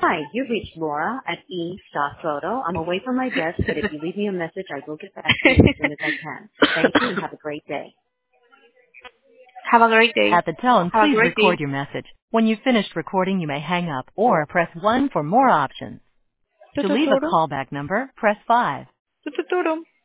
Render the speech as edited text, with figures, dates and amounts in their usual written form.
Hi, you've reached Laura at E Stock Photo. I'm away from my desk, but if you leave me a message, I will get back to you as soon as I can. Thank you and have a great day. Have a great day. At the tone, Have a please great day. record your message. When you've finished recording, you may hang up or press 1 for more options. To leave a Tututuro. callback number, press 5. Tututuro.